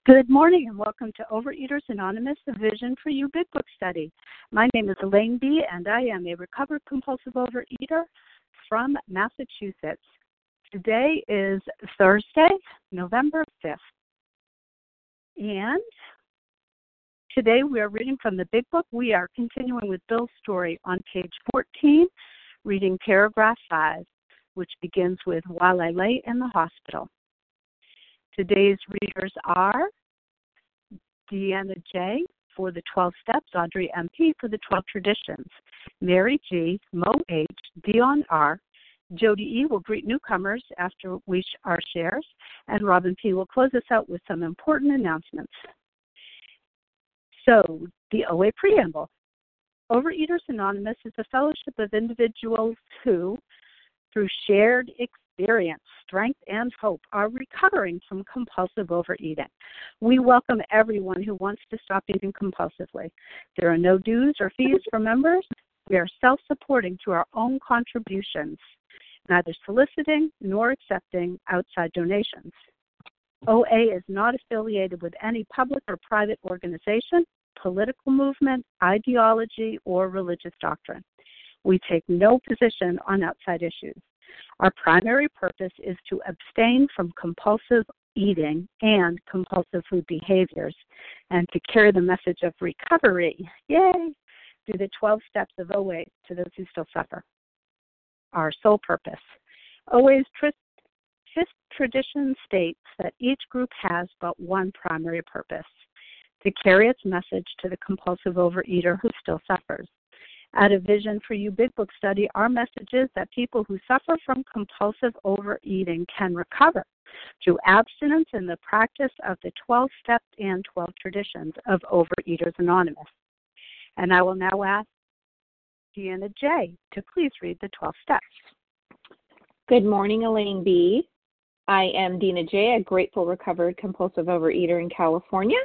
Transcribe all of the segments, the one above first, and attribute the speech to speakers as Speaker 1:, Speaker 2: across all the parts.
Speaker 1: Good morning and welcome to Overeaters Anonymous, the Vision for You Big Book Study. My name is Elaine B. and I am a recovered compulsive overeater from Massachusetts. Today is Thursday, November 5th. And today we are reading from the Big Book. We are continuing with Bill's story on page 14, reading paragraph 5, which begins with, "While I lay in the hospital." Today's readers are Deanna J. for the 12 Steps, Audrey M.P. for the 12 Traditions, Mary G., Mo H., Dion R., Jody E. will greet newcomers after our shares, and Robin P. will close us out with some important announcements. So, the OA Preamble. Overeaters Anonymous is a fellowship of individuals who, through shared experience, strength, and hope, are recovering from compulsive overeating. We welcome everyone who wants to stop eating compulsively. There are no dues or fees for members. We are self-supporting through our own contributions, neither soliciting nor accepting outside donations. OA is not affiliated with any public or private organization, political movement, ideology, or religious doctrine. We take no position on outside issues. Our primary purpose is to abstain from compulsive eating and compulsive food behaviors and to carry the message of recovery, yay, through the 12 steps of OA to those who still suffer. Our sole purpose. OA's fifth tradition states that each group has but one primary purpose, to carry its message to the compulsive overeater who still suffers. At a Vision for You Big Book Study, our message is that people who suffer from compulsive overeating can recover through abstinence and the practice of the 12 steps and 12 traditions of Overeaters Anonymous. And I will now ask Deanna J. to please read the 12 steps.
Speaker 2: Good morning, Elaine B. I am Dina J., a grateful recovered compulsive overeater in California.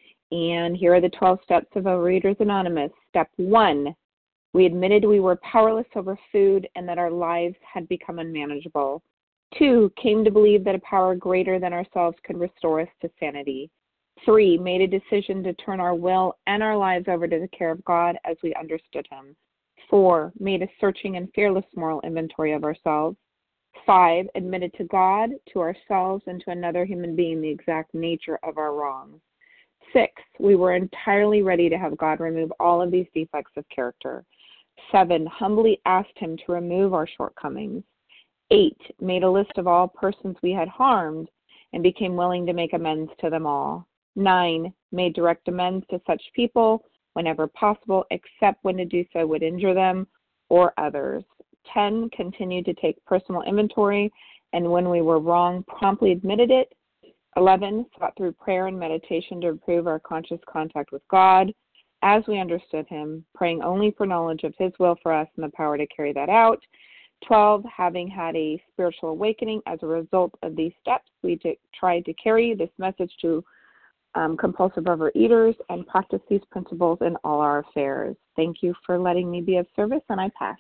Speaker 2: And here are the 12 steps of Overeaters Anonymous. Step 1. We admitted we were powerless over food and that our lives had become unmanageable. 2, came to believe that a power greater than ourselves could restore us to sanity. 3, made a decision to turn our will and our lives over to the care of God as we understood Him. 4, made a searching and fearless moral inventory of ourselves. 5, admitted to God, to ourselves, and to another human being the exact nature of our wrongs. 6, we were entirely ready to have God remove all of these defects of character. 7, humbly asked Him to remove our shortcomings. 8, made a list of all persons we had harmed and became willing to make amends to them all. 9, made direct amends to such people whenever possible, except when to do so would injure them or others. 10, continued to take personal inventory, and when we were wrong, promptly admitted it. 11, sought through prayer and meditation to improve our conscious contact with God as we understood Him, praying only for knowledge of His will for us and the power to carry that out. 12, having had a spiritual awakening as a result of these steps, we tried to carry this message to compulsive overeaters and practice these principles in all our affairs. Thank you for letting me be of service, and I pass.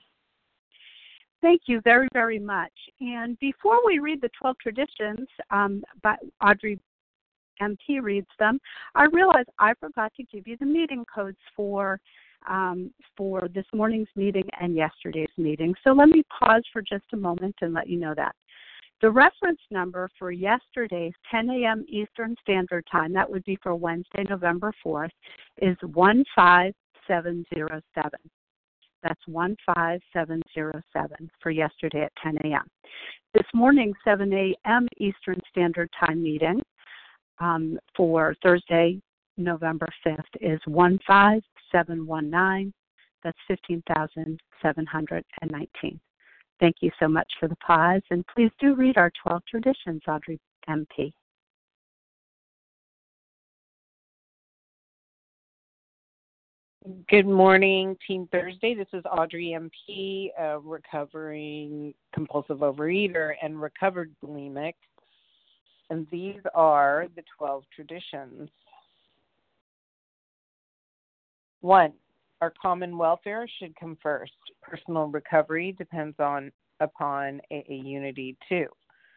Speaker 1: Thank you very, very much. And before we read the 12 traditions, Audrey MP reads them, I realize I forgot to give you the meeting codes for this morning's meeting and yesterday's meeting. So let me pause for just a moment and let you know that. The reference number for yesterday's 10 a.m. Eastern Standard Time, that would be for Wednesday, November 4th, is 15707. That's 15707 for yesterday at 10 a.m. This morning's 7 a.m. Eastern Standard Time meeting for Thursday, November 5th is 15719. That's 15,719. Thank you so much for the pause, and please do read our 12 traditions, Audrey MP.
Speaker 3: Good morning, Team Thursday. This is Audrey MP, a recovering compulsive overeater and recovered bulimic. And these are the 12 traditions. 1, our common welfare should come first. Personal recovery depends upon AA unity. 2,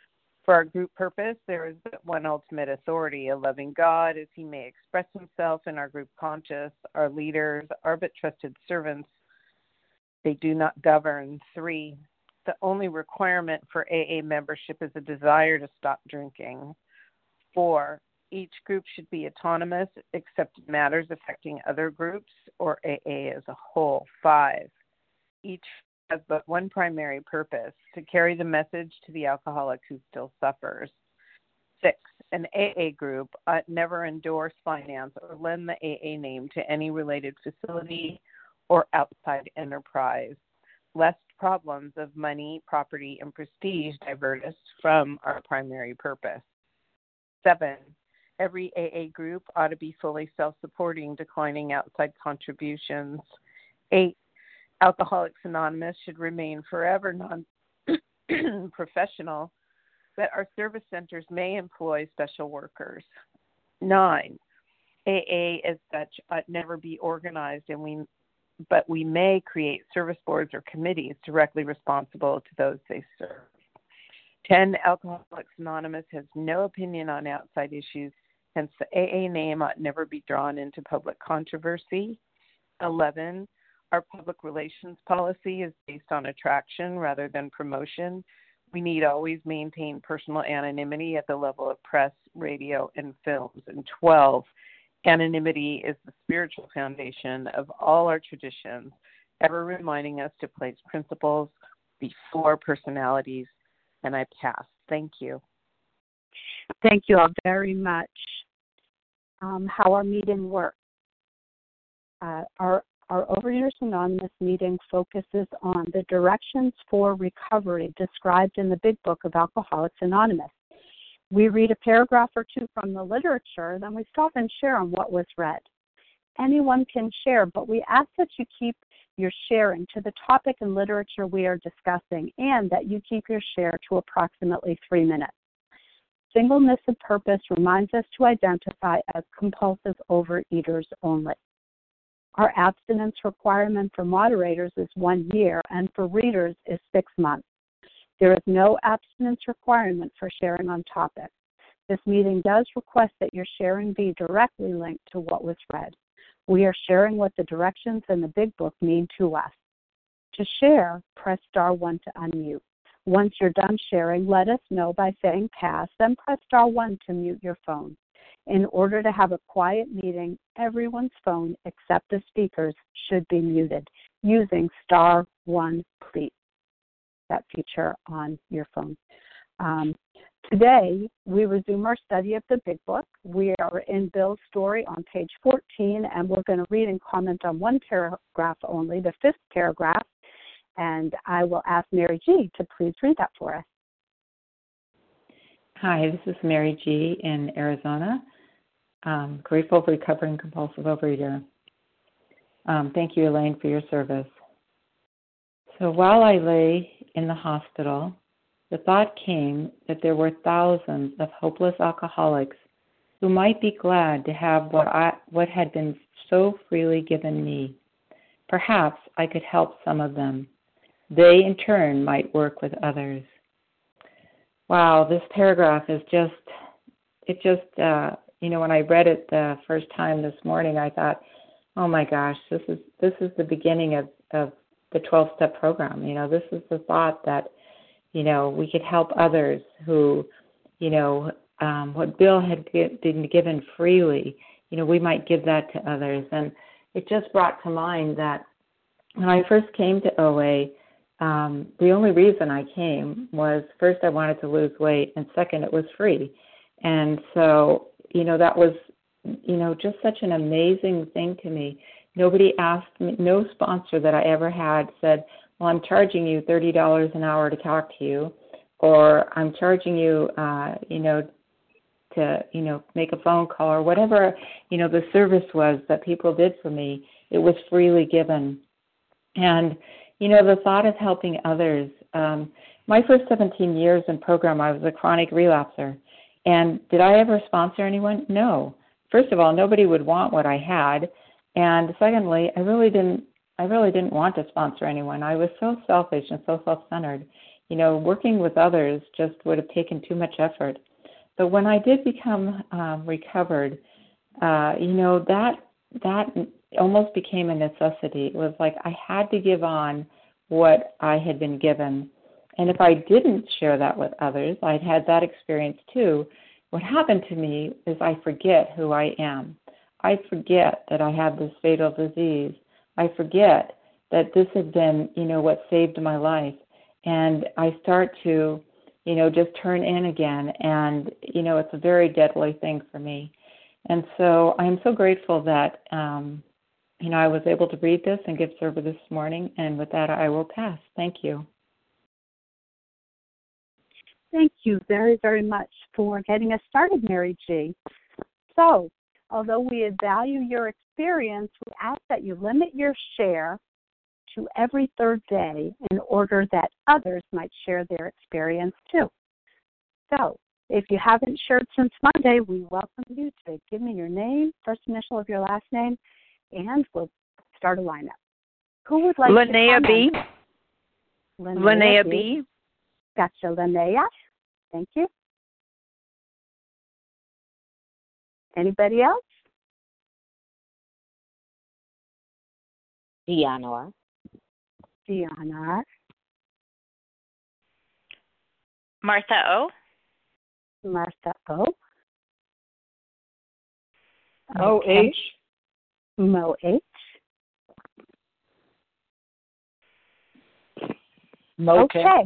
Speaker 3: For our group purpose, there is but one ultimate authority, a loving God, as he may express himself in our group conscious. Our leaders are but trusted servants. They do not govern. 3, the only requirement for AA membership is a desire to stop drinking. 4, each group should be autonomous except in matters affecting other groups or AA as a whole. 5, each has but one primary purpose, to carry the message to the alcoholic who still suffers. 6, an AA group ought never endorse, finance, or lend the AA name to any related facility or outside enterprise, lest problems of money, property, and prestige divert us from our primary purpose. 7, every AA group ought to be fully self-supporting, declining outside contributions. 8, Alcoholics Anonymous should remain forever non-professional, but our service centers may employ special workers. 9, AA as such ought never be organized, but we may create service boards or committees directly responsible to those they serve. 10, Alcoholics Anonymous has no opinion on outside issues, hence the AA name ought never be drawn into public controversy. 11, our public relations policy is based on attraction rather than promotion. We need always maintain personal anonymity at the level of press, radio, and films. And 12, anonymity is the spiritual foundation of all our traditions, ever reminding us to place principles before personalities. And I pass. Thank you.
Speaker 1: Thank you all very much. How our meeting works. Our Overeaters Anonymous meeting focuses on the directions for recovery described in the Big Book of Alcoholics Anonymous. We read a paragraph or two from the literature, then we stop and share on what was read. Anyone can share, but we ask that you keep your sharing to the topic and literature we are discussing, and that you keep your share to approximately 3 minutes. Singleness of purpose reminds us to identify as compulsive overeaters only. Our abstinence requirement for moderators is 1 year, and for readers is 6 months. There is no abstinence requirement for sharing on topics. This meeting does request that your sharing be directly linked to what was read. We are sharing what the directions in the Big Book mean to us. To share, press star 1 to unmute. Once you're done sharing, let us know by saying pass, then press star 1 to mute your phone. In order to have a quiet meeting, everyone's phone except the speakers should be muted using star 1, please. That feature on your phone. Today, we resume our study of the Big Book. We are in Bill's story on page 14, and we're going to read and comment on one paragraph only, the 5th paragraph, and I will ask Mary G. to please read that for us.
Speaker 4: Hi, this is Mary G. in Arizona. Grateful for recovering compulsive overeater. Thank you, Elaine, for your service. So while I lay in the hospital, the thought came that there were thousands of hopeless alcoholics who might be glad to have what had been so freely given me. Perhaps I could help some of them. They, in turn, might work with others. Wow, this paragraph is when I read it the first time this morning, I thought, oh my gosh, this is the beginning of the 12-step program. This is the thought that, we could help others who, what Bill had been given freely, we might give that to others. And it just brought to mind that when I first came to OA, the only reason I came was, first, I wanted to lose weight, and second, it was free. And so, that was, just such an amazing thing to me. Nobody asked me, no sponsor that I ever had said, well, I'm charging you $30 an hour to talk to you, or I'm charging you, to, make a phone call, or whatever, the service was that people did for me. It was freely given. And, the thought of helping others, my first 17 years in program, I was a chronic relapser. And did I ever sponsor anyone? No. First of all, nobody would want what I had. And secondly, I really didn't want to sponsor anyone. I was so selfish and so self-centered. working with others just would have taken too much effort. But when I did become recovered, that almost became a necessity. It was like I had to give on what I had been given. And if I didn't share that with others, I'd had that experience too. What happened to me is I forget who I am. I forget that I have this fatal disease. I forget that this has been, what saved my life. And I start to, just turn in again. And, it's a very deadly thing for me. And so I'm so grateful that, I was able to read this and give service this morning. And with that, I will pass. Thank you.
Speaker 1: Thank you very, very much for getting us started, Mary G. So, although we value your experience, we ask that you limit your share to every third day in order that others might share their experience too. So, if you haven't shared since Monday, we welcome you to give me your name, first initial of your last name, and we'll start a lineup. Who would like
Speaker 5: Linnea
Speaker 1: to
Speaker 5: B.
Speaker 1: comment?
Speaker 5: Linnea B.
Speaker 1: Gotcha, Linnea. Thank you. Anybody else?
Speaker 6: Deanna.
Speaker 1: Deanna.
Speaker 5: Martha O.
Speaker 1: Martha O.
Speaker 7: Mo
Speaker 1: Okay.
Speaker 7: H.
Speaker 1: Mo H.
Speaker 7: Mo K.
Speaker 1: Okay.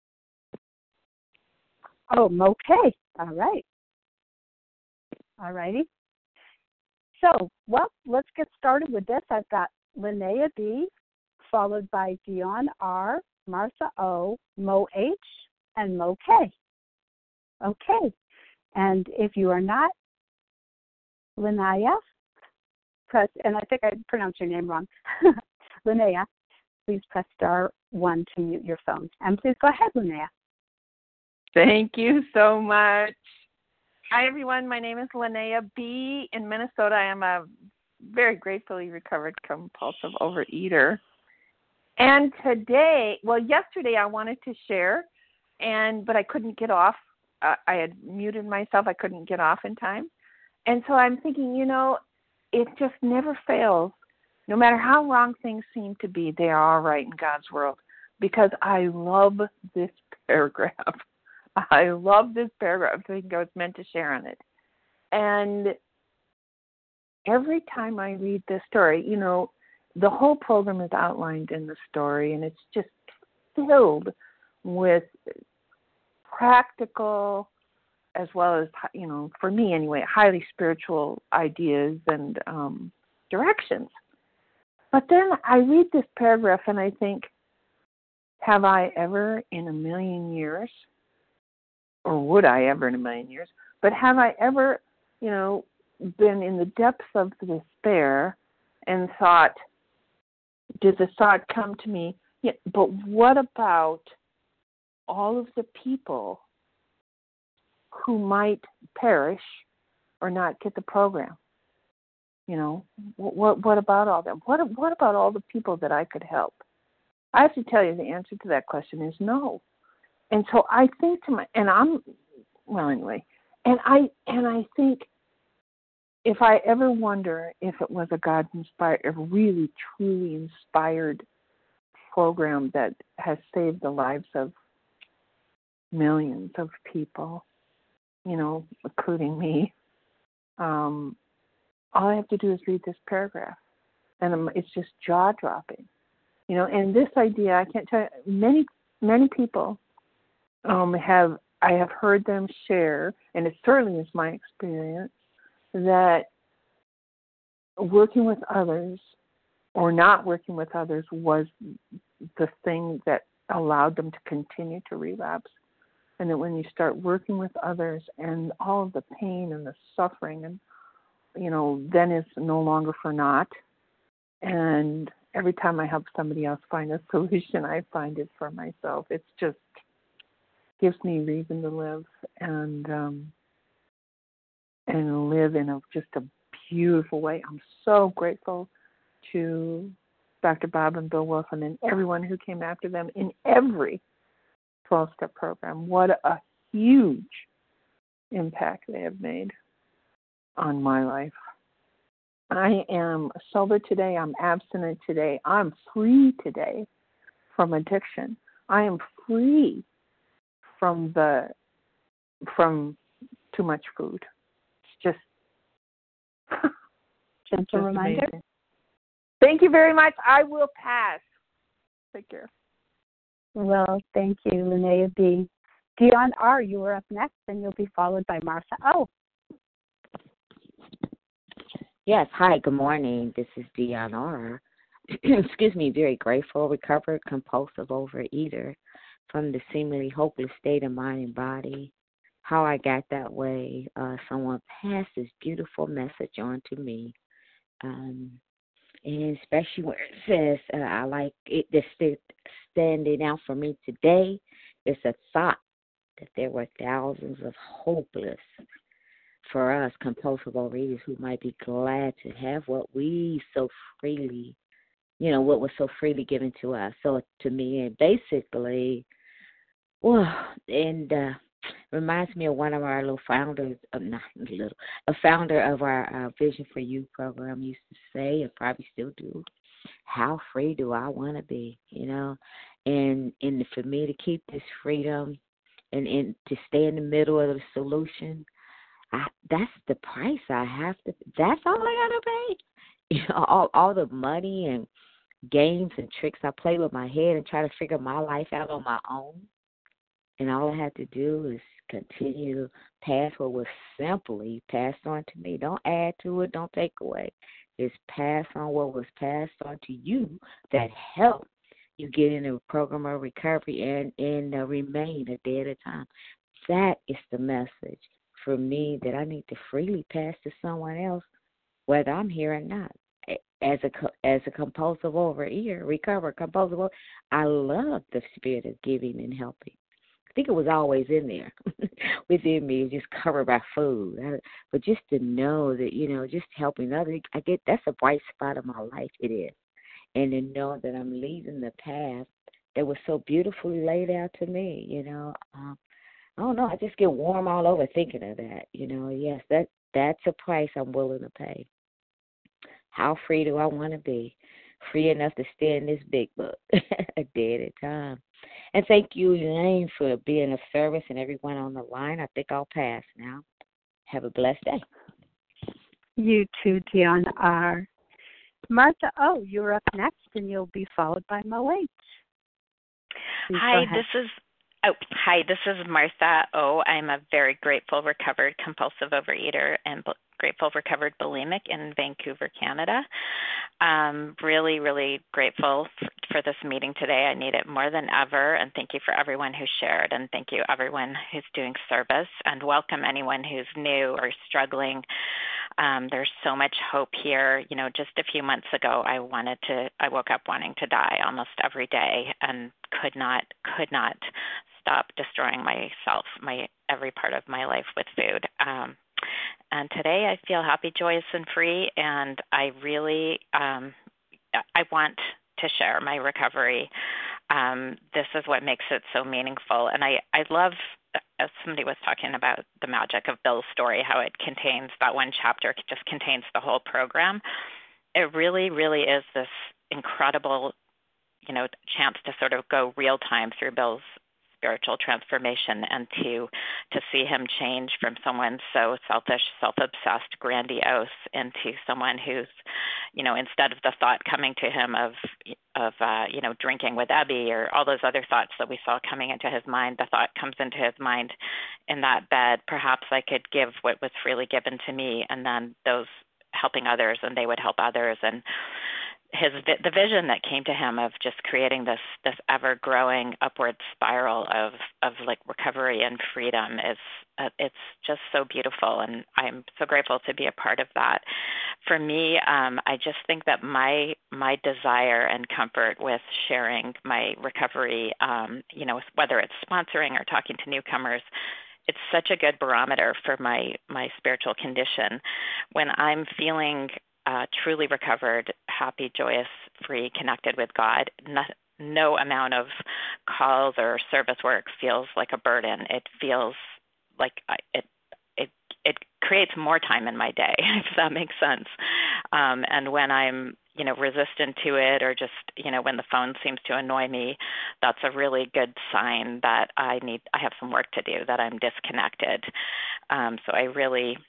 Speaker 1: Oh, Mo K. All right. All righty. So, let's get started with this. I've got Linnea B, followed by Dion R, Martha O, Mo H, and Mo K. Okay. And if you are not Linnea, press, and I think I pronounced your name wrong, Linnea, please press star 1 to mute your phone. And please go ahead, Linnea.
Speaker 5: Thank you so much. Hi, everyone. My name is Linnea B. In Minnesota, I am a very gratefully recovered compulsive overeater. And yesterday I wanted to share, but I couldn't get off. I had muted myself. I couldn't get off in time. And so I'm thinking, it just never fails. No matter how wrong things seem to be, they are all right in God's world, because I love this paragraph. I love this paragraph. I think I was meant to share on it. And every time I read this story, the whole program is outlined in the story, and it's just filled with practical, as well as, for me anyway, highly spiritual ideas and directions. But then I read this paragraph and I think, have I ever in a million years, or would I ever in a million years, but have I ever, been in the depths of despair and thought, did the thought come to me, yeah, but what about all of the people who might perish or not get the program? What about all them? What about all the people that I could help? I have to tell you, the answer to that question is no. And so I think to and I think, if I ever wonder if it was a God-inspired, a really, truly inspired program that has saved the lives of millions of people, including me, all I have to do is read this paragraph, and it's just jaw-dropping. And this idea, I can't tell you, many people I have heard them share, and it certainly is my experience, that working with others or not working with others was the thing that allowed them to continue to relapse. And that when you start working with others and all of the pain and the suffering, and then it's no longer for naught. And every time I help somebody else find a solution, I find it for myself. It's just gives me reason to live and live in just a beautiful way. I'm so grateful to Dr. Bob and Bill Wilson and everyone who came after them in every 12-step program. What a huge impact they have made on my life. I am sober today. I'm abstinent today. I'm free today from addiction. I am free from too much food. It's
Speaker 1: Gentle reminder.
Speaker 5: amazing. Thank you very much. I will pass. Take care.
Speaker 1: Well, thank you, Linnea B. Dion R., you are up next, and you'll be followed by Martha O.
Speaker 6: Yes, hi, good morning. This is Dion R. Excuse me, very grateful, recovered, compulsive overeater from the seemingly hopeless state of mind and body. How I got that way, someone passed this beautiful message on to me. And especially where it says, I like it, this standing out for me today is a thought that there were thousands of hopeless, for us, compulsive overeaters who might be glad to have what we so freely, what was so freely given to us. So to me, and basically, reminds me of one of our little founders, a founder of our Vision for You program used to say, and probably still do, how free do I want to be, And for me to keep this freedom and to stay in the middle of the solution, that's the price I have to. That's all I gotta pay. All the money and games and tricks I play with my head and try to figure my life out on my own. And all I have to do is continue to pass what was simply passed on to me. Don't add to it. Don't take away. Just pass on what was passed on to you that helped you get in a program of recovery and remain a day at a time. That is the message for me that I need to freely pass to someone else, whether I'm here or not. As a compulsive overeater, recovered compulsive overeater, I love the spirit of giving and helping. I think it was always in there within me, just covered by food. But just to know that, just helping others, that's a bright spot of my life. It is. And to know that I'm leading the path that was so beautifully laid out to me, I don't know. I just get warm all over thinking of that. Yes, that's a price I'm willing to pay. How free do I want to be? Free enough to stay in this big book a day at a time. And thank you, Elaine, for being of service and everyone on the line. I think I'll pass now. Have a blessed day.
Speaker 1: You too, Dion R. Martha O., you're up next, and you'll be followed by Mo H.
Speaker 8: Hi, this is Martha O. I'm a very grateful, recovered, compulsive overeater and grateful, recovered bulimic in Vancouver, Canada. Really, really grateful for this meeting today. I need it more than ever, and thank you for everyone who shared, and thank you everyone who's doing service, and welcome anyone who's new or struggling. There's so much hope here. Just a few months ago, I woke up wanting to die almost every day, and could not stop destroying myself, every part of my life with food. And today I feel happy, joyous, and free, and I really, I want to share my recovery. This is what makes it so meaningful. And I love, as somebody was talking about the magic of Bill's story, how it contains, that one chapter just contains the whole program. It really, really is this incredible, chance to sort of go real time through Bill's spiritual transformation and to see him change from someone so selfish, self-obsessed, grandiose into someone who's, instead of the thought coming to him of drinking with Ebby or all those other thoughts that we saw coming into his mind, the thought comes into his mind in that bed, perhaps I could give what was freely given to me, and then those helping others, and they would help others. And the vision that came to him of just creating this ever growing upward spiral of like recovery and freedom is it's just so beautiful, and I'm so grateful to be a part of that. For me, I just think that my desire and comfort with sharing my recovery, whether it's sponsoring or talking to newcomers, it's such a good barometer for my spiritual condition. When I'm feeling truly recovered, happy, joyous, free, connected with God, no amount of calls or service work feels like a burden. It feels like it creates more time in my day, if that makes sense. And when I'm, resistant to it, or just, when the phone seems to annoy me, that's a really good sign that I have some work to do, that I'm disconnected. So I really,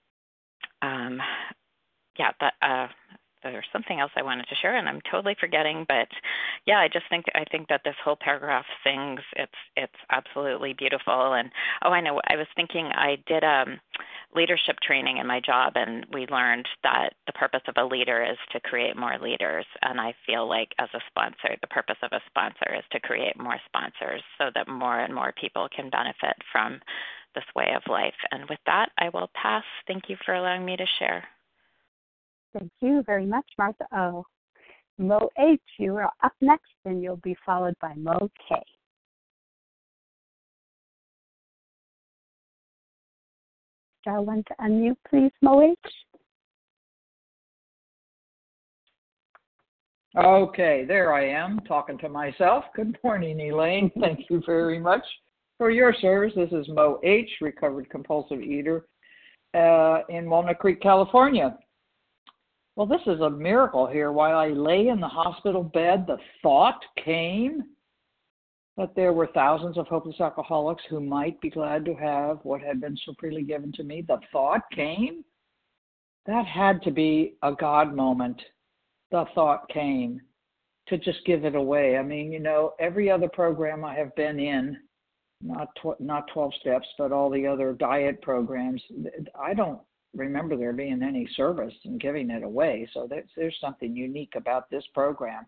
Speaker 8: there's something else I wanted to share, and I'm totally forgetting. But yeah, I think that this whole paragraph sings. It's absolutely beautiful. And I know. I was thinking I did leadership training in my job, and we learned that the purpose of a leader is to create more leaders. And I feel like as a sponsor, the purpose of a sponsor is to create more sponsors, so that more and more people can benefit from this way of life. And with that, I will pass. Thank you for allowing me to share.
Speaker 1: Thank you very much, Martha O. Mo H., you are up next, and you'll be followed by Mo K. Star one to unmute, please, Mo H.
Speaker 7: Okay, there I am, talking to myself. Good morning, Elaine. Thank you very much for your service. This is Mo H., recovered compulsive eater in Walnut Creek, California. Well, this is a miracle here. While I lay in the hospital bed, the thought came that there were thousands of hopeless alcoholics who might be glad to have what had been so freely given to me. The thought came. That had to be a God moment. The thought came to just give it away. I mean, every other program I have been in, not 12 steps, but all the other diet programs, I don't remember there being any service in giving it away. So there's something unique about this program.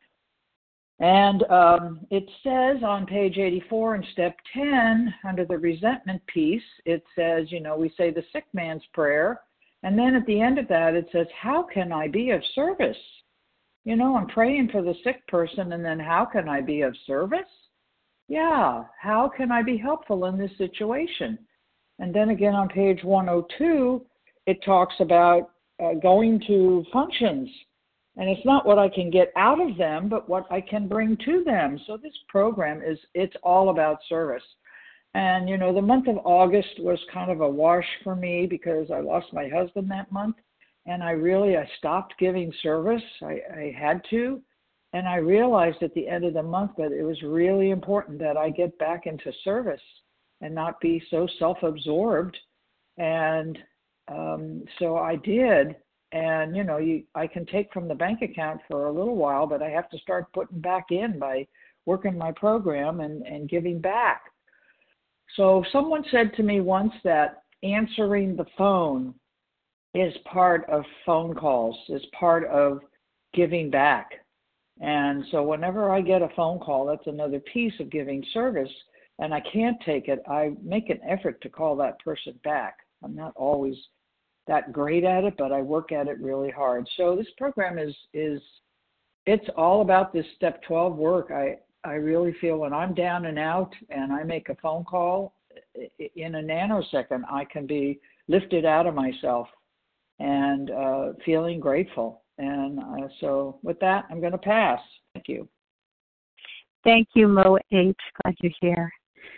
Speaker 7: And it says on page 84 in step 10, under the resentment piece, it says, we say the sick man's prayer. And then at the end of that, it says, how can I be of service? I'm praying for the sick person, and then how can I be of service? Yeah, how can I be helpful in this situation? And then again on page 102, it talks about going to functions. And it's not what I can get out of them, but what I can bring to them. So this program it's all about service. And, the month of August was kind of a wash for me because I lost my husband that month. And I stopped giving service. I had to. And I realized at the end of the month that it was really important that I get back into service and not be so self-absorbed. And so I did. And, I can take from the bank account for a little while, but I have to start putting back in by working my program and giving back. So someone said to me once that answering the phone is part of phone calls, is part of giving back. And so whenever I get a phone call, that's another piece of giving service, and I can't take it, I make an effort to call that person back. I'm not always that great at it, but I work at it really hard. So this program it's all about this step 12 work. I really feel when I'm down and out and I make a phone call, in a nanosecond, I can be lifted out of myself and feeling grateful. And so with that, I'm going to pass. Thank you.
Speaker 1: Thank you, Mo H. Glad you're here.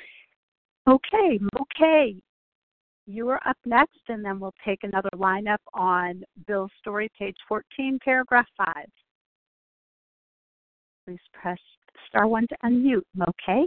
Speaker 1: Okay, Mo K., you are up next, and then we'll take another lineup on Bill's story, page 14, paragraph 5. Please press star 1 to unmute. Mo K.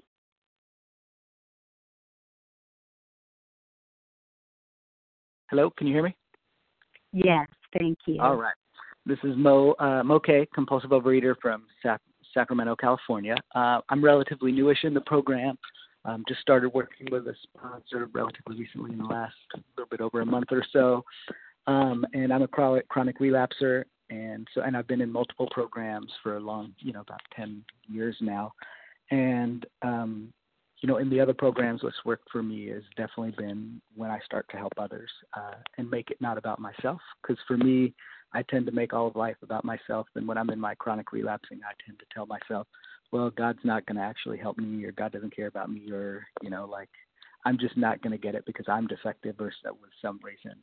Speaker 9: Hello, can you hear me?
Speaker 1: Yes, thank you.
Speaker 9: All right. This is Mo K., compulsive overeater from Sacramento, California. I'm relatively newish in the program. Just started working with a sponsor relatively recently in the last little bit over a month or so. And I'm a chronic relapser. And I've been in multiple programs for a long, about 10 years now. And, in the other programs, what's worked for me has definitely been when I start to help others and make it not about myself. Because for me, I tend to make all of life about myself. And when I'm in my chronic relapsing, I tend to tell myself, well, God's not going to actually help me, or God doesn't care about me, or, I'm just not going to get it because I'm defective or so, with some reason.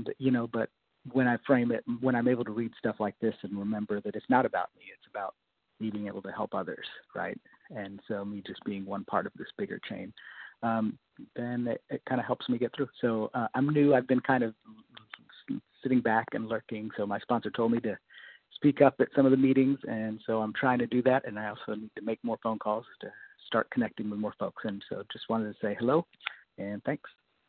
Speaker 9: But when I frame it, when I'm able to read stuff like this and remember that it's not about me, it's about me being able to help others, right? And so me just being one part of this bigger chain, then it kind of helps me get through. So I'm new. I've been kind of sitting back and lurking. So my sponsor told me to speak up at some of the meetings, and so I'm trying to do that. And I also need to make more phone calls to start connecting with more folks. And so just wanted to say hello and thanks.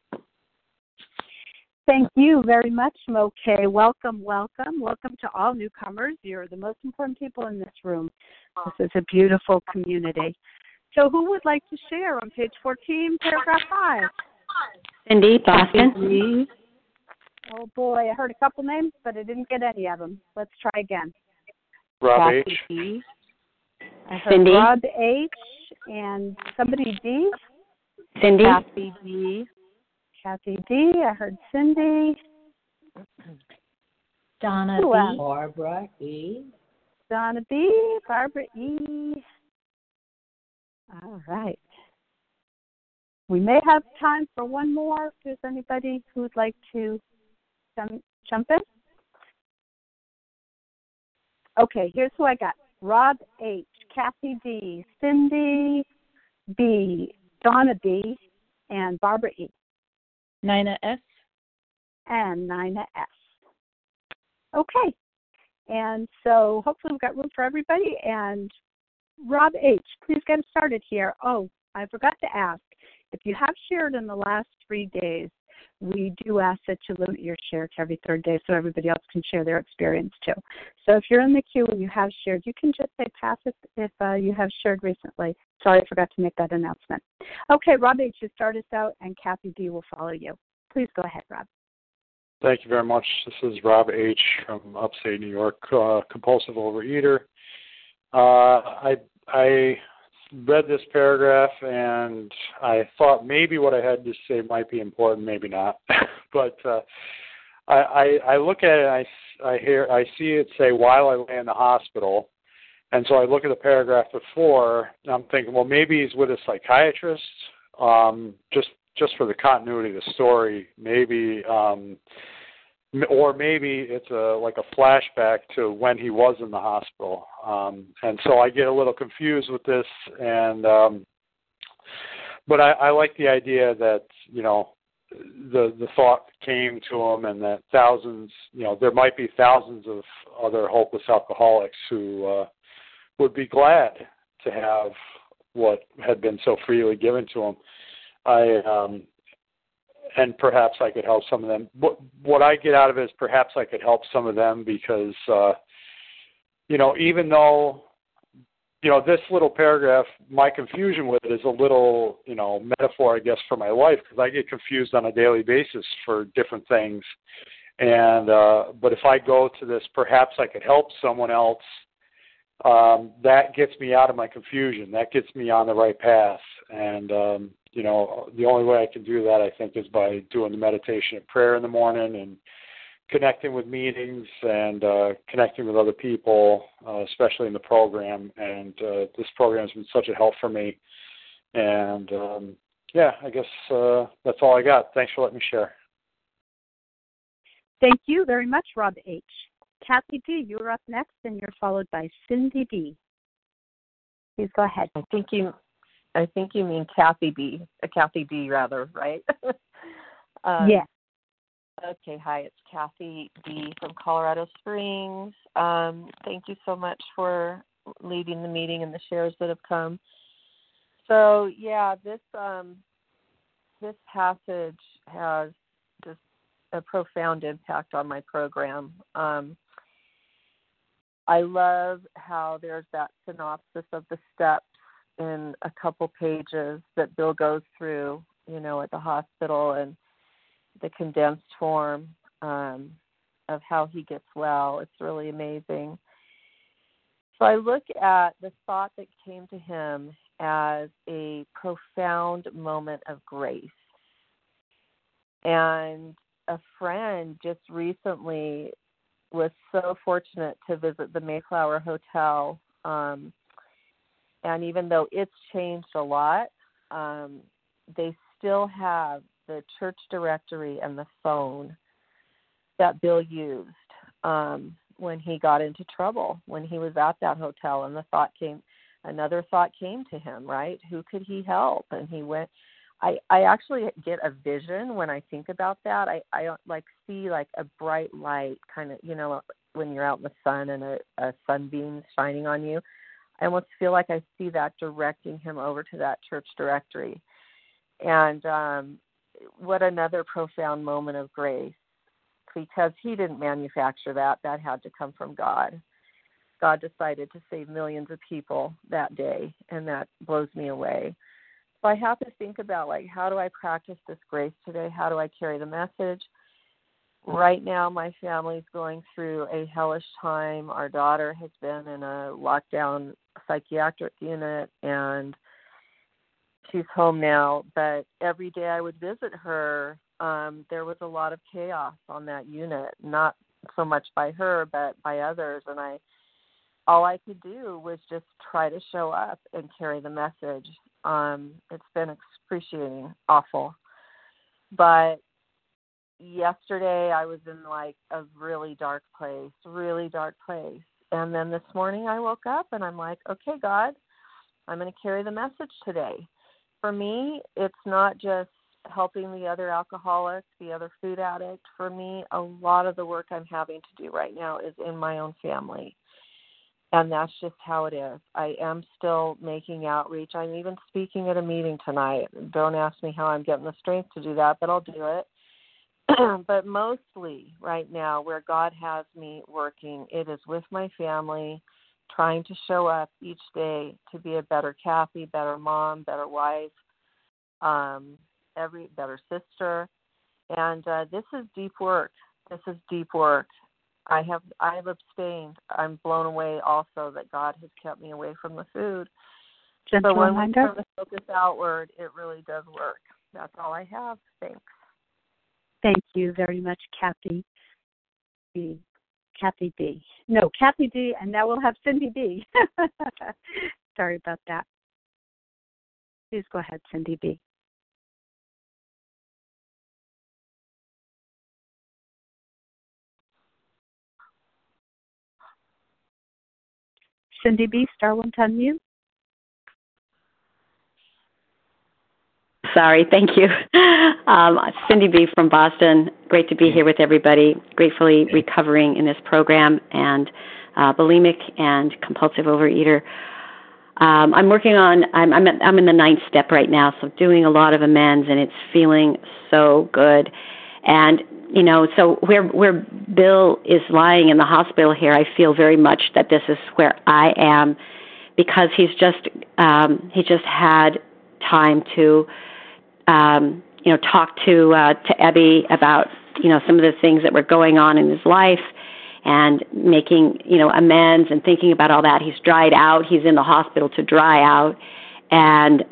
Speaker 1: Thank you very much, MoKay. Welcome, welcome. Welcome to all newcomers. You're the most important people in this room. This is a beautiful community. So who would like to share on page 14, paragraph 5?
Speaker 10: Cindy, Boston.
Speaker 1: Oh, boy. I heard a couple names, but I didn't get any of them. Let's try again.
Speaker 11: Rob H.
Speaker 1: I heard
Speaker 10: Cindy.
Speaker 1: Rob H. and somebody D.
Speaker 10: Cindy.
Speaker 1: Kathy D. Kathy D. I heard Cindy.
Speaker 10: Donna
Speaker 1: B.
Speaker 10: Barbara E.
Speaker 1: Donna B. Barbara E. All right. We may have time for one more if there's anybody who would like to jump in. Okay, here's who I got. Rob H., Kathy D., Cindy B., Donna B., and Barbara E.
Speaker 10: Nina S.
Speaker 1: And Nina S. Okay. And so hopefully we've got room for everybody. And Rob H., please get us started here. Oh, I forgot to ask. If you have shared in the last 3 days, we do ask that you limit your share to every third day so everybody else can share their experience too. So if you're in the queue and you have shared, you can just say pass it if you have shared recently. Sorry, I forgot to make that announcement. Okay, Rob H., you start us out, and Kathy D. will follow you. Please go ahead, Rob.
Speaker 11: Thank you very much. This is Rob H. from upstate New York, compulsive overeater. I read this paragraph and I thought maybe what I had to say might be important, maybe not. But I look at it and I see it say while I lay in the hospital, and so I look at the paragraph before and I'm thinking, well, maybe he's with a psychiatrist, just for the continuity of the story, maybe, or maybe it's like a flashback to when he was in the hospital. And so I get a little confused with this, and but I like the idea that, you know, the thought came to him, and that thousands, you know, there might be thousands of other hopeless alcoholics who would be glad to have what had been so freely given to them. And perhaps I could help some of them. What I get out of it is perhaps I could help some of them because, you know, even though, you know, this little paragraph, my confusion with it is a little, you know, metaphor, I guess, for my life, because I get confused on a daily basis for different things. And but if I go to this, perhaps I could help someone else, that gets me out of my confusion. That gets me on the right path. And, you know, the only way I can do that, I think, is by doing the meditation and prayer in the morning and connecting with meetings and connecting with other people, especially in the program. And this program has been such a help for me. And, yeah, I guess that's all I got. Thanks for letting me share.
Speaker 1: Thank you very much, Rob H. Kathy D., you're up next, and you're followed by Cindy B. Please go ahead.
Speaker 12: I think you mean Kathy B. Kathy D. rather, right?
Speaker 1: Yeah.
Speaker 12: Okay. Hi, it's Kathy D. from Colorado Springs. Thank you so much for leading the meeting and the shares that have come. So yeah, this passage has just a profound impact on my program. I love how there's that synopsis of the steps in a couple pages that Bill goes through, you know, at the hospital, and the condensed form of how he gets well. It's really amazing. So I look at the thought that came to him as a profound moment of grace. And a friend just recently was so fortunate to visit the Mayflower Hotel. And even though it's changed a lot, they still have the church directory and the phone that Bill used when he got into trouble, when he was at that hotel, and another thought came to him, right? Who could he help? And he went. I actually get a vision when I think about that. I like see like a bright light, kind of, when you're out in the sun and a sunbeam shining on you. I almost feel like I see that directing him over to that church directory. And what another profound moment of grace, because he didn't manufacture that. That had to come from God. God decided to save millions of people that day, and that blows me away. So I have to think about, like, how do I practice this grace today? How do I carry the message? Right now, my family's going through a hellish time. Our daughter has been in a lockdown psychiatric unit, and she's home now. But every day I would visit her, there was a lot of chaos on that unit, not so much by her, but by others. And all I could do was just try to show up and carry the message. It's been excruciating, awful. But yesterday I was in like a really dark place. And then this morning I woke up and I'm like, okay, God, I'm going to carry the message today. For me, it's not just helping the other alcoholic, the other food addict. For me, a lot of the work I'm having to do right now is in my own family. And that's just how it is. I am still making outreach. I'm even speaking at a meeting tonight. Don't ask me how I'm getting the strength to do that, but I'll do it. But mostly right now, where God has me working, it is with my family, trying to show up each day to be a better Kathy, better mom, better wife, better sister. And this is deep work. I have abstained. I'm blown away also that God has kept me away from the food.
Speaker 1: Gentle
Speaker 12: so when
Speaker 1: reminder.
Speaker 12: we turn the focus outward, it really does work. That's all I have. Thanks.
Speaker 1: Thank you very much, Kathy B. Kathy B. No, Kathy D. And now we'll have Cindy B. Sorry about that. Please go ahead, Cindy B. Cindy B., star one to unmute.
Speaker 10: Sorry, thank you. Cindy B. from Boston. Great to be here with everybody. Gratefully recovering in this program, and bulimic and compulsive overeater. I'm working on. I'm in the 9th step right now, so doing a lot of amends, and it's feeling so good. And so where Bill is lying in the hospital here, I feel very much that this is where I am, because he just had time to talk to Ebby about some of the things that were going on in his life, and making amends and thinking about all that. He's dried out. He's in the hospital to dry out, and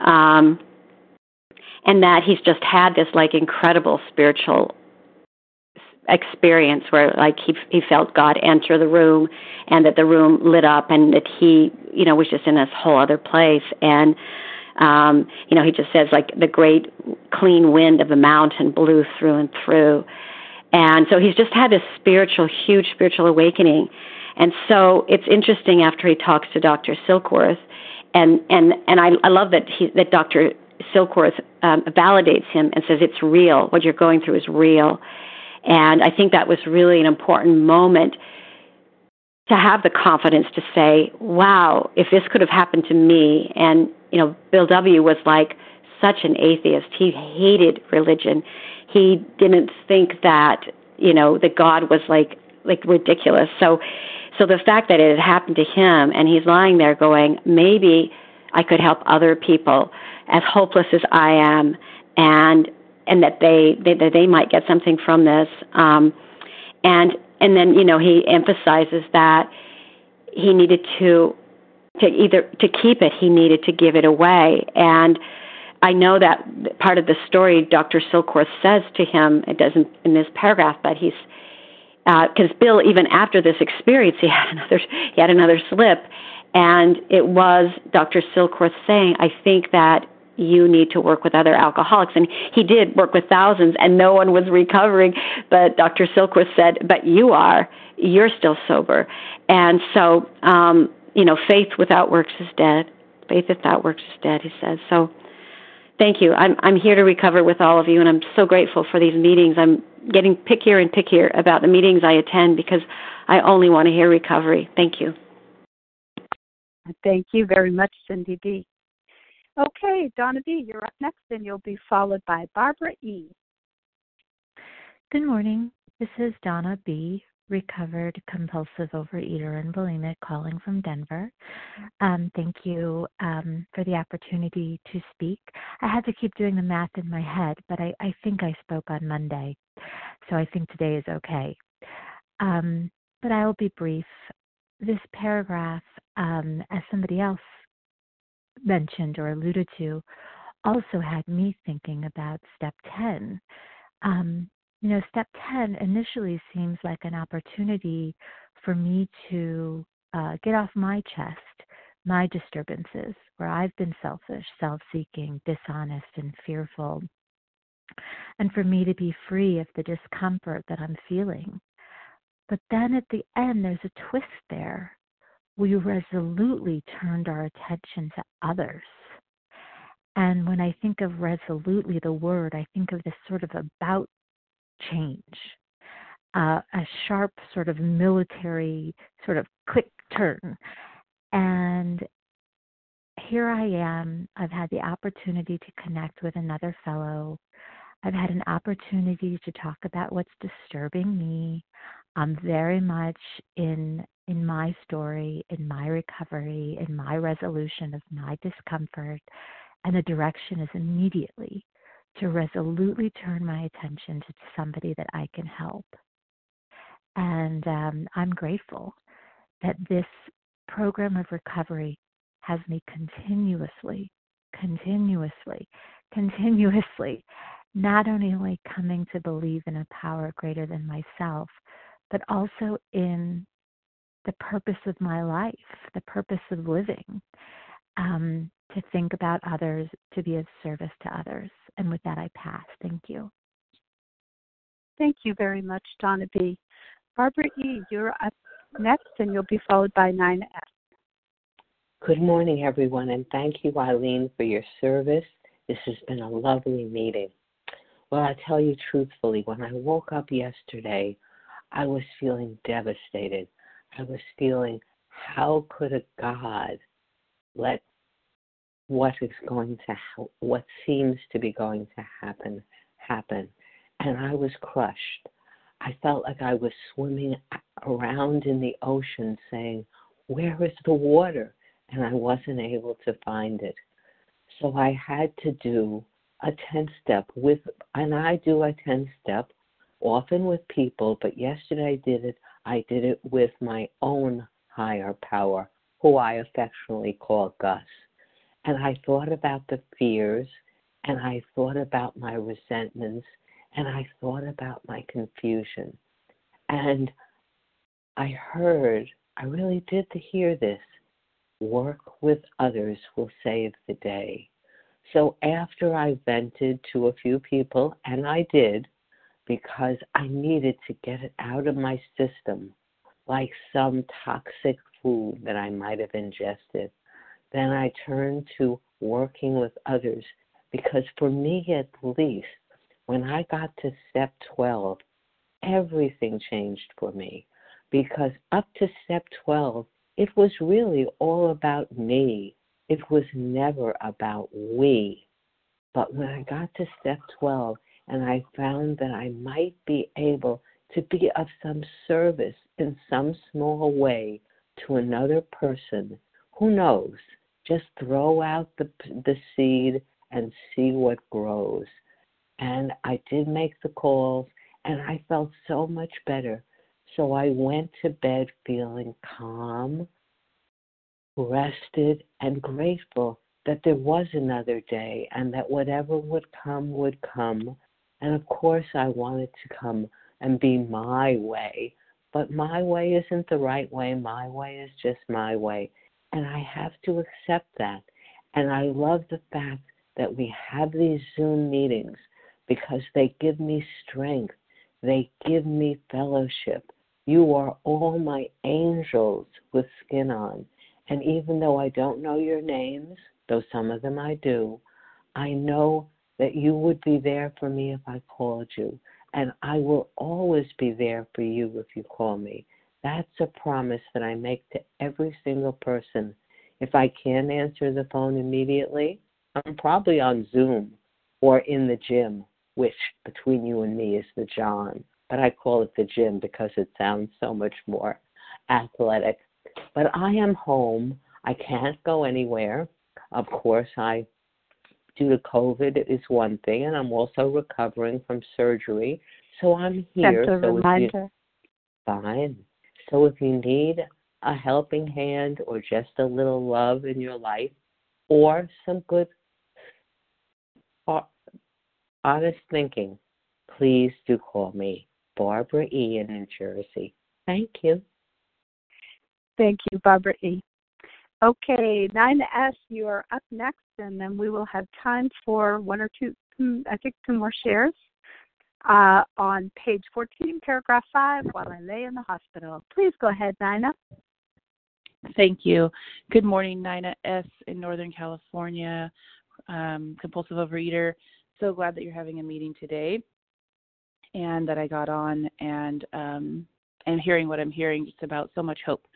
Speaker 10: that he's just had this like incredible spiritual experience where like he felt God enter the room, and that the room lit up, and that he was just in this whole other place. And he just says like the great clean wind of the mountain blew through and through. And so he's just had this huge spiritual awakening. And so it's interesting after he talks to Dr. Silkworth, and I love that Dr. Silkworth validates him and says it's real. What you're going through is real. And I think that was really an important moment to have the confidence to say, wow, if this could have happened to me. And, Bill W. was like such an atheist. He hated religion. He didn't think that, that God was like ridiculous. So the fact that it had happened to him, and he's lying there going, maybe I could help other people as hopeless as I am, and that they might get something from this. And then, he emphasizes that he needed to keep it, he needed to give it away. And I know that part of the story Dr. Silkworth says to him, it doesn't in this paragraph, but he's, because Bill, even after this experience, he had another slip, and it was Dr. Silkworth saying, I think that you need to work with other alcoholics. And he did work with thousands, and no one was recovering. But Dr. Silkworth said, but you are. You're still sober. And so, faith without works is dead. Faith without works is dead, he says. So thank you. I'm here to recover with all of you, and I'm so grateful for these meetings. I'm getting pickier and pickier about the meetings I attend because I only want to hear recovery. Thank you.
Speaker 1: Thank you very much, Cindy B. Okay, Donna B., you're up next, and you'll be followed by Barbara E.
Speaker 13: Good morning. This is Donna B., recovered compulsive overeater and bulimic, calling from Denver. Thank you for the opportunity to speak. I had to keep doing the math in my head, but I think I spoke on Monday, so I think today is okay. But I will be brief. This paragraph, as somebody else mentioned or alluded to, also had me thinking about step 10. Step 10 initially seems like an opportunity for me to get off my chest my disturbances, where I've been selfish, self-seeking, dishonest, and fearful, and for me to be free of the discomfort that I'm feeling. But then at the end, there's a twist there. We resolutely turned our attention to others. And when I think of resolutely, the word, I think of this sort of about change, a sharp sort of military sort of quick turn. And here I am. I've had the opportunity to connect with another fellow. I've had an opportunity to talk about what's disturbing me. I'm very much in my story, in my recovery, in my resolution of my discomfort. And the direction is immediately to resolutely turn my attention to somebody that I can help. And I'm grateful that this program of recovery has me continuously, not only coming to believe in a power greater than myself, but also in the purpose of my life, the purpose of living, to think about others, to be of service to others. And with that, I pass. Thank you.
Speaker 1: Thank you very much, Donna B. Barbara E., you're up next, and you'll be followed by 9F.
Speaker 14: Good morning, everyone, and thank you, Eileen, for your service. This has been a lovely meeting. Well, I tell you truthfully, when I woke up yesterday, I was feeling devastated. I was feeling, how could a God let what seems to be going to happen? And I was crushed. I felt like I was swimming around in the ocean saying, where is the water? And I wasn't able to find it. So I had to do a 10-step and I do a 10-step often with people, but yesterday I did it with my own higher power, who I affectionately call Gus. And I thought about the fears, and I thought about my resentments, and I thought about my confusion. And I really did hear this, work with others will save the day. So after I vented to a few people, and I did, because I needed to get it out of my system, like some toxic food that I might have ingested, then I turned to working with others, because for me at least, when I got to step 12, everything changed for me, because up to step 12, it was really all about me. It was never about we. But when I got to step 12 and I found that I might be able to be of some service in some small way to another person, who knows? Just throw out the seed and see what grows. And I did make the calls, and I felt so much better. So I went to bed feeling calm, rested, and grateful that there was another day and that whatever would come would come. And of course I wanted to come and be my way, but my way isn't the right way. My way is just my way. And I have to accept that. And I love the fact that we have these Zoom meetings because they give me strength. They give me fellowship. You are all my angels with skin on. And even though I don't know your names, though some of them I do, I know that you would be there for me if I called you. And I will always be there for you if you call me. That's a promise that I make to every single person. If I can't answer the phone immediately, I'm probably on Zoom or in the gym, which between you and me is the John. But I call it the gym because it sounds so much more athletic. But I am home. I can't go anywhere. Of course, due to COVID, it is one thing, and I'm also recovering from surgery. So I'm here.
Speaker 1: That's a reminder.
Speaker 14: Fine. So if you need a helping hand or just a little love in your life or some good, honest thinking, please do call me, Barbara E. in New Jersey. Thank you.
Speaker 1: Thank you, Barbara E. Okay, 9S, you are up next, and then we will have time for one or two, I think two more shares. On page 14, paragraph 5, while I lay in the hospital. Please go ahead, Nina.
Speaker 15: Thank you. Good morning, Nina S. in Northern California, compulsive overeater. So glad that you're having a meeting today and that I got on and hearing what I'm hearing, just about so much hope.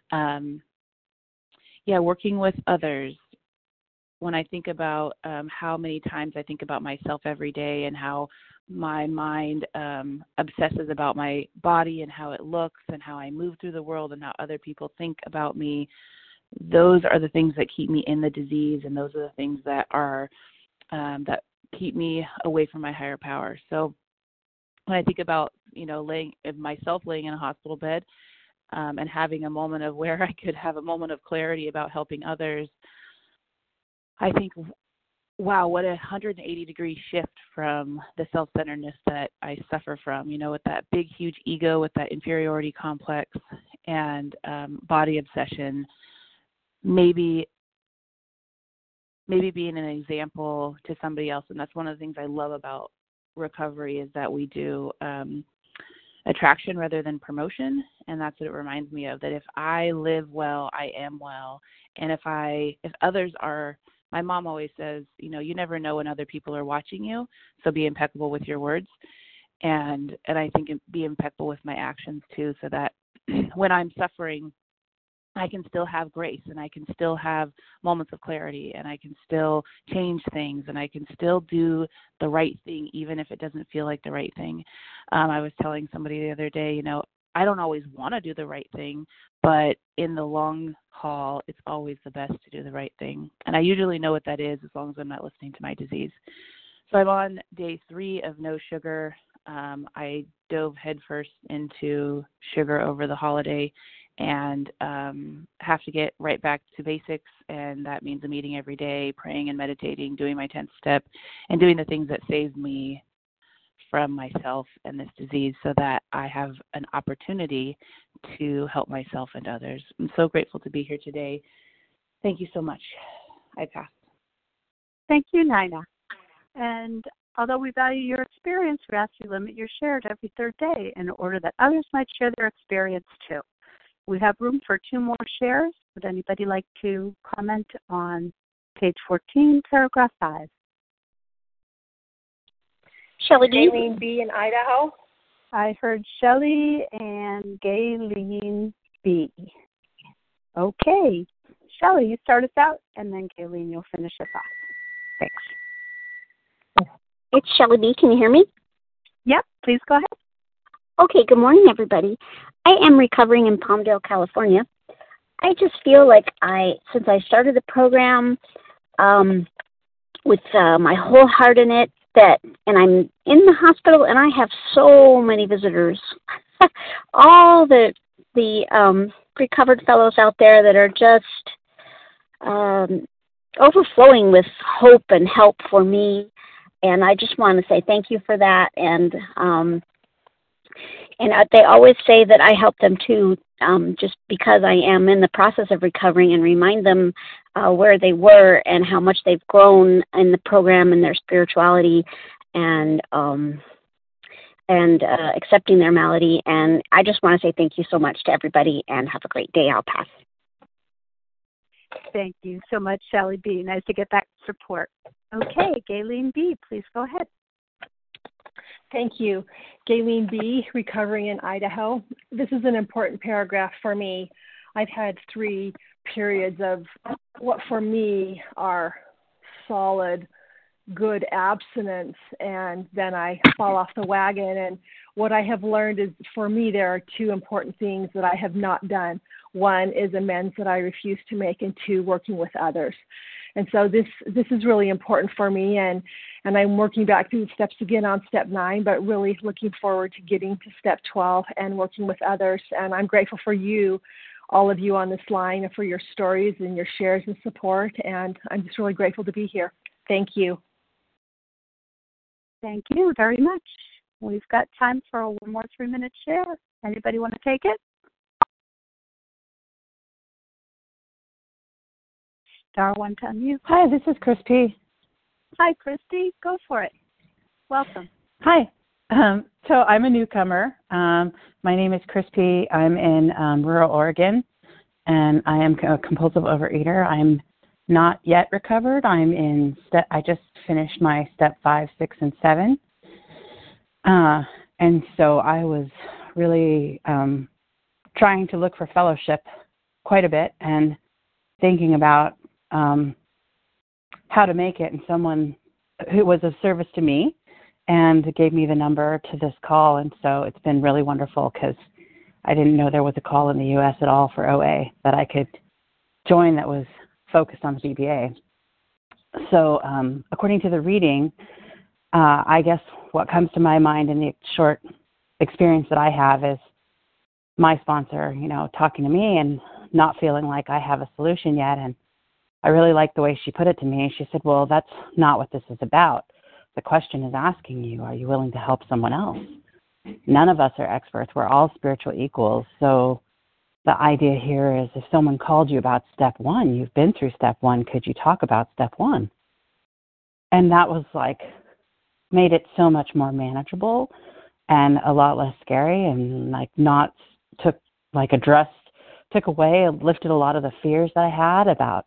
Speaker 15: Working with others. When I think about how many times I think about myself every day and how my mind obsesses about my body and how it looks and how I move through the world and how other people think about me, those are the things that keep me in the disease, and those are the things that are that keep me away from my higher power. So when I think about myself laying in a hospital bed and having a moment of where I could have a moment of clarity about helping others, I think, wow, what a 180-degree shift from the self-centeredness that I suffer from, with that big, huge ego, with that inferiority complex and body obsession, maybe being an example to somebody else. And that's one of the things I love about recovery, is that we do attraction rather than promotion. And that's what it reminds me of, that if I live well, I am well. And if others are, my mom always says, you never know when other people are watching you, so be impeccable with your words. And I think be impeccable with my actions too, so that when I'm suffering, I can still have grace, and I can still have moments of clarity, and I can still change things, and I can still do the right thing, even if it doesn't feel like the right thing. I was telling somebody the other day, I don't always want to do the right thing, but in the long haul, it's always the best to do the right thing. And I usually know what that is, as long as I'm not listening to my disease. So I'm on day 3 of no sugar. I dove headfirst into sugar over the holiday and have to get right back to basics. And that means I'm eating every day, praying and meditating, doing my 10th step, and doing the things that save me from myself and this disease, so that I have an opportunity to help myself and others. I'm so grateful to be here today. Thank you so much. I pass.
Speaker 1: Thank you, Nina. And although we value your experience, we ask you to limit your share to every third day in order that others might share their experience too. We have room for 2 more shares. Would anybody like to comment on page 14, paragraph 5?
Speaker 16: Shelley Gayleen B. in Idaho.
Speaker 1: I heard Shelley and Gayleen B. Okay. Shelley, you start us out, and then Gayleen, you'll finish us off. Thanks.
Speaker 16: It's Shelley B. Can you hear me?
Speaker 1: Yep, please go ahead.
Speaker 16: Okay, good morning, everybody. I am recovering in Palmdale, California. I just feel like since I started the program with my whole heart in it, and I'm in the hospital, and I have so many visitors. All the recovered fellows out there that are just overflowing with hope and help for me, and I just want to say thank you for that. And they always say that I help them too, just because I am in the process of recovering, and remind them where they were and how much they've grown in the program and their spirituality and accepting their malady. And I just want to say thank you so much to everybody and have a great day. I'll pass.
Speaker 1: Thank you so much, Sally B. Nice to get that support. Okay, Gayleen B., please go ahead.
Speaker 17: Thank you. Gayleen B., recovering in Idaho. This is an important paragraph for me. I've had 3 periods of what for me are solid, good abstinence, and then I fall off the wagon. And what I have learned is, for me, there are 2 important things that I have not done. 1 is amends that I refuse to make, and 2, working with others. And so this is really important for me, and I'm working back through the steps again on step 9, but really looking forward to getting to step 12 and working with others. And I'm grateful for you, all of you on this line, and for your stories and your shares and support. And I'm just really grateful to be here. Thank you.
Speaker 1: Thank you very much. We've got time for one more 3-minute share. Anybody want to take it? Star 1 to unmute.
Speaker 18: Hi, this is Chris P.
Speaker 1: Hi, Christy. Go for it. Welcome.
Speaker 18: Hi. So I'm a newcomer. My name is Chris P. I'm in rural Oregon, and I am a compulsive overeater. I'm not yet recovered. I just finished my step 5, 6, and 7. And so I was really trying to look for fellowship quite a bit and thinking about how to make it, and someone who was of service to me and gave me the number to this call. And so it's been really wonderful, because I didn't know there was a call in the U.S. at all for OA that I could join that was focused on the BBA. So according to the reading, I guess what comes to my mind in the short experience that I have is my sponsor, talking to me and not feeling like I have a solution yet. And I really liked the way she put it to me. She said, well, that's not what this is about. The question is asking you, are you willing to help someone else? None of us are experts. We're all spiritual equals. So the idea here is, if someone called you about step 1, you've been through step 1, could you talk about step 1? And that was made it so much more manageable and a lot less scary, and took away and lifted a lot of the fears that I had about,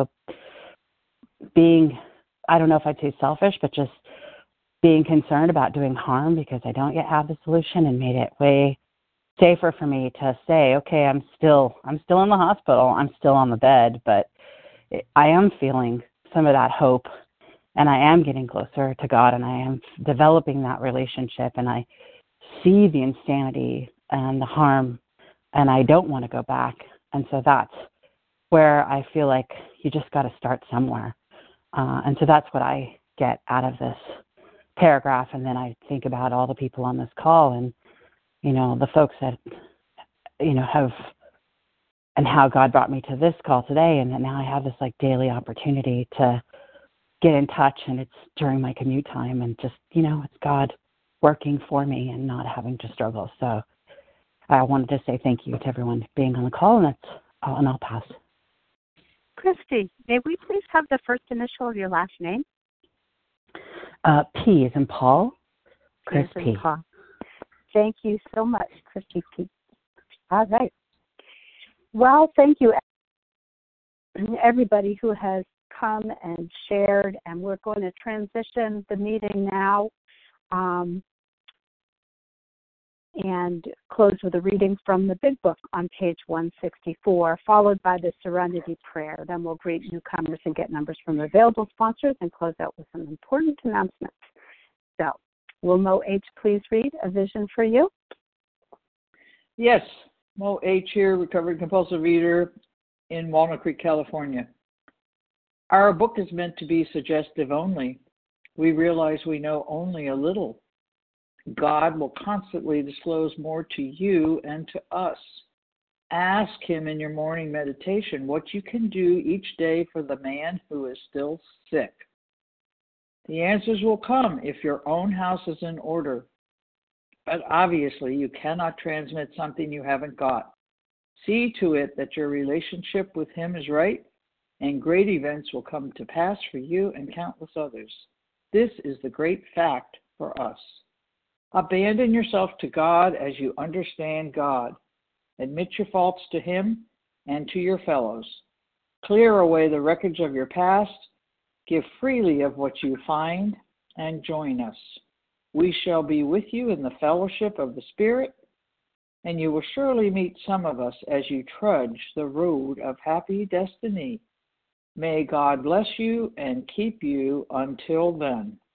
Speaker 18: being, I don't know if I'd say selfish, but just being concerned about doing harm because I don't yet have the solution, and made it way safer for me to say, okay, I'm still in the hospital, I'm still on the bed, but I am feeling some of that hope, and I am getting closer to God, and I am developing that relationship, and I see the insanity and the harm, and I don't want to go back. And so that's where I feel like you just got to start somewhere. And so that's what I get out of this paragraph. And then I think about all the people on this call, and, the folks that, have, and how God brought me to this call today. And then now I have this daily opportunity to get in touch, and it's during my commute time, and just, it's God working for me and not having to struggle. So I wanted to say thank you to everyone being on the call, and I'll pass.
Speaker 1: Christy, may we please have the first initial of your last name?
Speaker 18: P as in Paul. Chris P.
Speaker 1: Paul. Thank you so much, Christy P. All right. Well, thank you, everybody who has come and shared, and we're going to transition the meeting now. And close with a reading from the Big Book on page 164, followed by the Serenity Prayer. Then we'll greet newcomers and get numbers from available sponsors and close out with some important announcements. So, will Mo H. please read A Vision for You?
Speaker 7: Yes, Mo H. here, recovered compulsive eater in Walnut Creek, California. Our book is meant to be suggestive only. We realize we know only a little. God will constantly disclose more to you and to us. Ask Him in your morning meditation what you can do each day for the man who is still sick. The answers will come if your own house is in order. But obviously, you cannot transmit something you haven't got. See to it that your relationship with Him is right, and great events will come to pass for you and countless others. This is the great fact for us. Abandon yourself to God as you understand God. Admit your faults to Him and to your fellows. Clear away the wreckage of your past. Give freely of what you find and join us. We shall be with you in the fellowship of the Spirit, and you will surely meet some of us as you trudge the road of happy destiny. May God bless you and keep you until then.